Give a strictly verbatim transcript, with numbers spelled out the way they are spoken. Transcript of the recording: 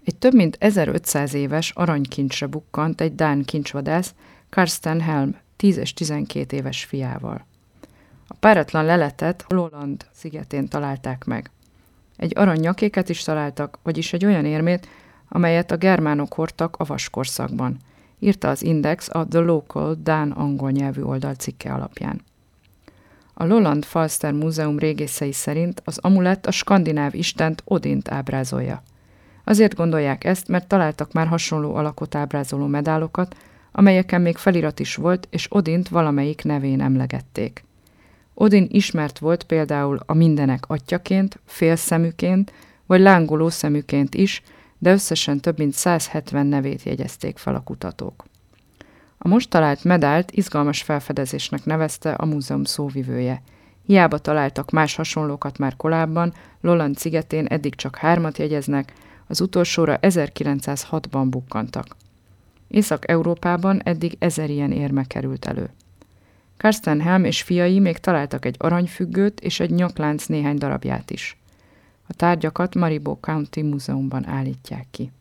Egy több mint ezerötszáz éves aranykincsre bukkant egy dán kincsvadász Carsten Helm tíz és tizenkét éves fiával. A páratlan leletet Lolland szigetén találták meg. Egy arany nyakéket is találtak, vagyis egy olyan érmét, amelyet a germánok hordtak a vaskorszakban, írta az Index a The Local dán angol nyelvű oldal cikke alapján. A Lolland Falster Múzeum régészei szerint az amulett a skandináv istent Odint ábrázolja. Azért gondolják ezt, mert találtak már hasonló alakot ábrázoló medálokat, amelyeken még felirat is volt, és Odint valamelyik nevén emlegették. Odin ismert volt például a mindenek atyjaként, félszeműként vagy lángoló szeműként is, de összesen több mint száz hetven nevét jegyezték fel a kutatók. A most talált medált izgalmas felfedezésnek nevezte a múzeum szóvivője. Hiába találtak más hasonlókat már korábban, Lolland szigetén eddig csak hármat jegyeznek, az utolsóra ezerkilencszázhatban bukkantak. Észak-Európában eddig ezer ilyen érme került elő. Carsten Helm és fiai még találtak egy aranyfüggőt és egy nyaklánc néhány darabját is. A tárgyakat Maribor County Múzeumban állítják ki.